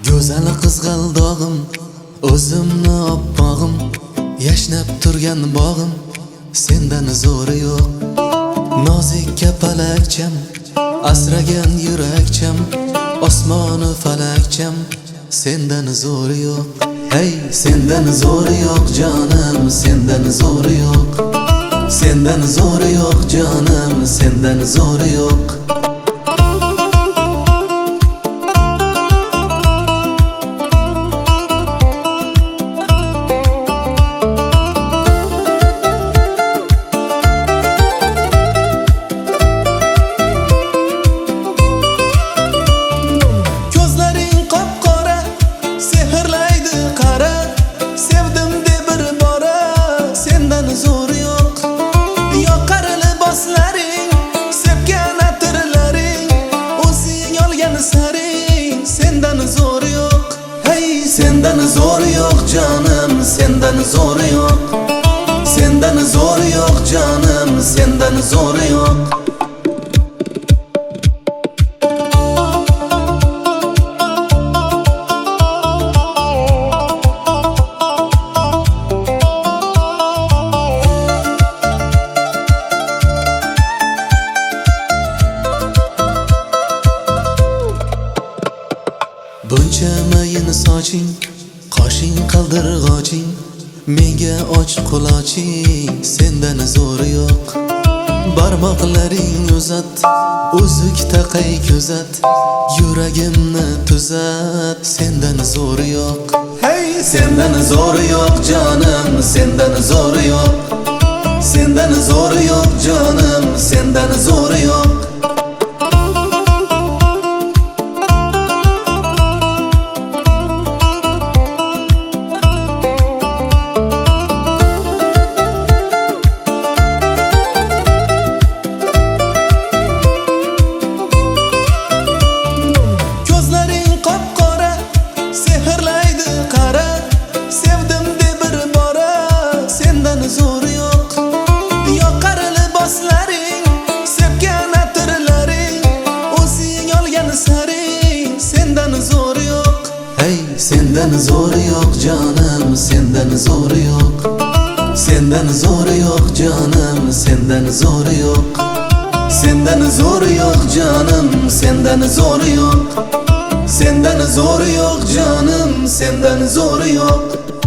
Go'zal qizg'aldog'im, o'zimni oppog'im, yashnab turgan bog'im, sendan zo'ri yo'q. Nozik kapalakcham, asragan yurakcham, osmonu falakcham, sendan zo'ri yo'q. Hey, sendan zo'ri yo'q jonim, sendan zo'ri yo'q. Sendan zo'ri yo'q jonim, sendan zo'ri yo'q. Sendan zo'ri yo'q jonim, sendan zo'ri yo'q. Sendan zo'ri yo'q jonim, sendan zo'ri yo'q. Buncha mayin soching, qoshing qaldirg'oching, menga och quloching, sendan zo'ri yo'q. Barmoqlaring uzat, uzuk taqay kuzat, yuragimni tuzat, sendan zo'ri yo'q. Hey, sendan zo'ri yo'q jonim, sendan zo'ri yo'q. Sendan zo'ri yo'q jonim, sendan zo'ri yo'q. Sendan zo'ri yo'q jonim, sendan zo'ri yo'q. Sendan zo'ri yo'q jonim, sendan zo'ri yo'q. Sendan zo'ri yo'q jonim, sendan zo'ri yo'q. Sendan zo'ri yo'q jonim, sendan zo'ri yo'q.